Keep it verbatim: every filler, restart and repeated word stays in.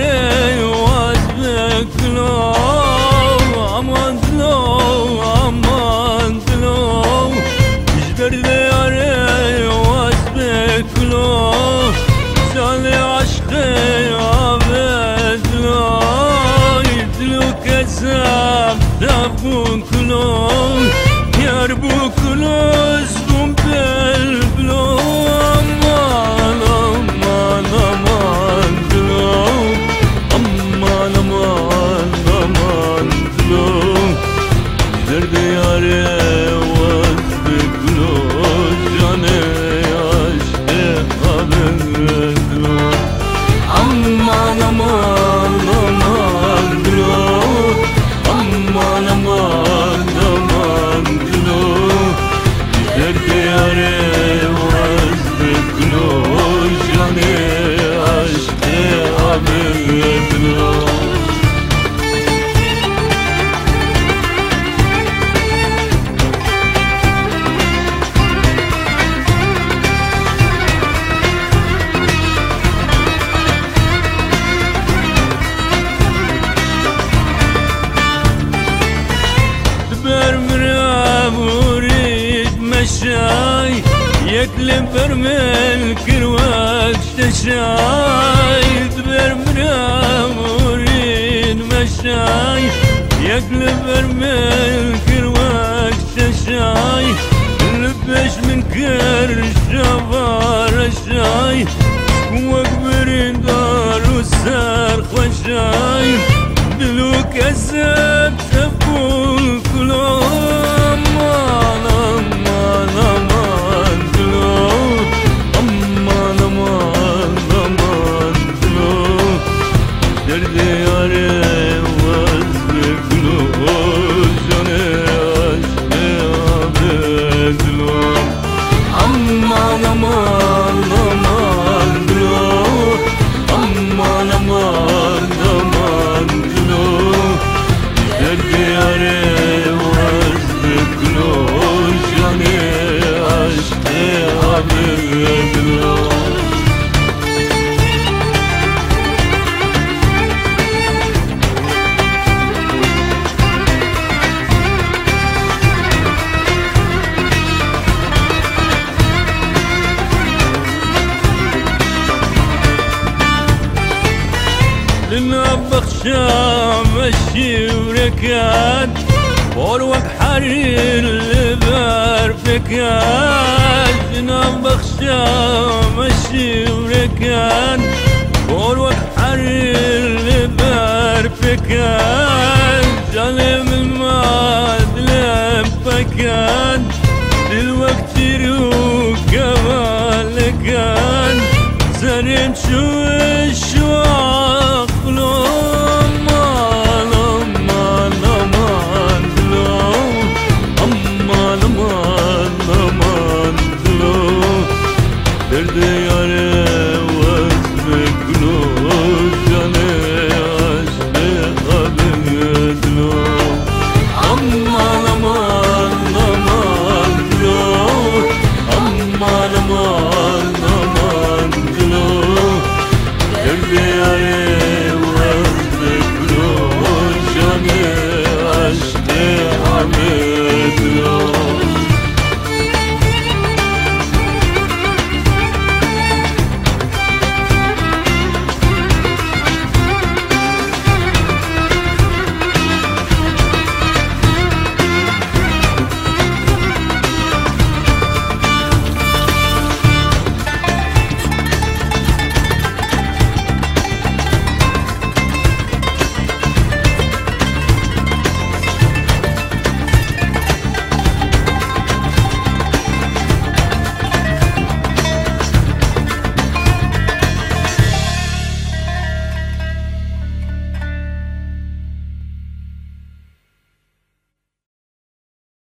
دیاره واز بکلو امان دلو امان دلو جبر دیاره واز بکلو سال عشقی آبدلو دلو کسب دفون کلو یار بو کلو زبون بلبلو امان امان امان دلو امان امان امان دلو درد یاره واز بکلو جانه عشق آبدلو امان امان امان دلو امان امان امان دلو درد یاره واز بکلو جانه عشق آبدلو شاي يكلم برمل كل وقت شاي دبر مرام وريد مشاي يكلم برمل كل وقت شاي لبش من كر شفار شاي وكبرين دار وسار خشاي دلو كسب تفول كلهم درد یاره واز بکلو جانه عشق آبدلو امان امان امان دلو امان امان امان دلو درد یاره واز بکلو جانه عشق آبدلو لنبخشا مشي وركان وروك حرير لبار فكان لنبخشا مشي وركان وروك حرير لبار فكان ظالم الماد لبكان دلوقتي روك كمان كان زرين شوش